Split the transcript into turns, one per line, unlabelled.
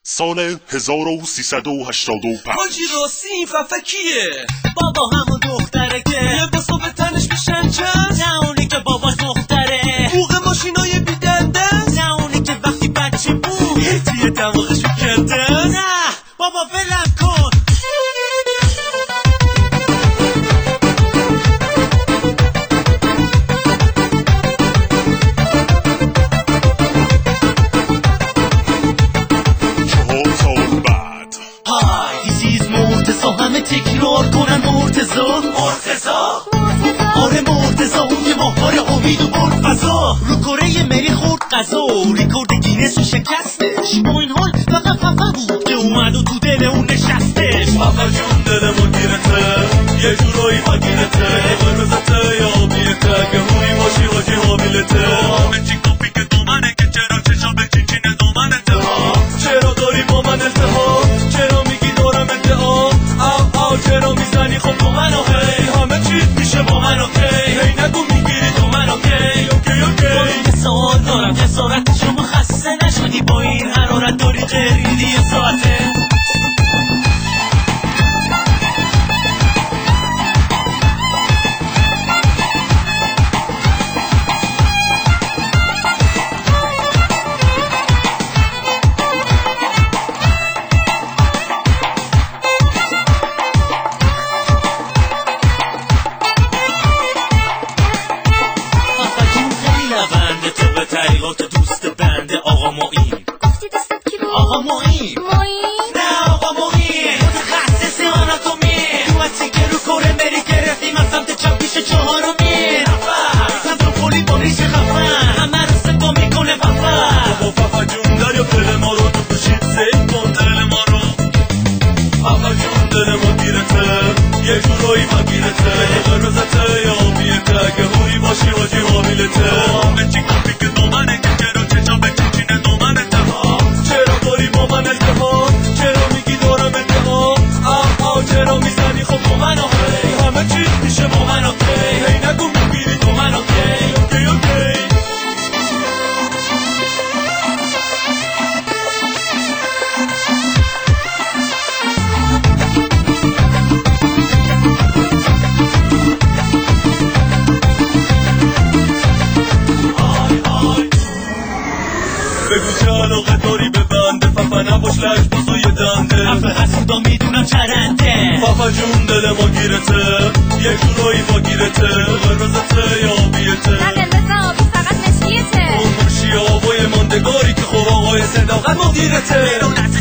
سال 1385
حاجی راستی این ففکیه بابا همون دختره که لباسا به تنش میشن چند نه اونی که باباش دختره بوغ ماشینای بیدنده نه اونی که وقتی بچه بود توی دماغشو کرده نه بابا ولم کن همه تکرار کنن مرتضا آره مرتضا اون یه ماهوار امید و برد فضا رو کره مری خورد قضا ریکورد گینس رو شکستش با این حال فقط فقط بود که اومد و تو دل اون نشستش بابا جون دلمو گیرته یه جورایی مگیرته قرمزته یا بیته که هوی باشی حاجی حامیلته همه چی کافی که دومنه که چرا چشا به چینچین دومنته چرا داری با من التهاب چرا میگی دارم ادعا چرا میزنی خب با من اوکی همه چیز میشه با من اوکی هی نگو میگیری تو من اوکی با این سوال دارم جسارت شما خسته نشدی با این حرارت داری غیریدی یه ساعته دوست بنده آقا معین
گفتی دوستت کی بود؟
آقا معین نه آقا معین متخصص آناتومی تو اصی که رو کره مری گرفتیم از سمت چپ پیش چهارمی سنتروپولی با ریش خفن همه رو سپا میکنه وفا بابا ففا جون دریا دل ما رو تو پوشید سیف کن دل ما رو ففا جون دل ما گیرته یه جورایی مگیرته قرمزته یا بیته که هوی باشی حاجی حامیلته همه چی کافی که دومنه که چرا چشا به چینچین دومنه چرا داری با من التهاب چرا میگی دارم ادعا چرا میزنی خب با من اوکی همه چیز میشه با من اوکی هی نگو میگیری تو من اوکی بگو چه علاقه داری به بنده ففا نباش لش بازوی دنده حرف حسودا میدونم چرنده ففا جون دل ما گیرته یه جورایی با گیرته قرمزته یا بیته
نه قرمز آبی فقط مشکیته
اون مرشی آبای ماندگاری که خب آقای صداقت مدیرته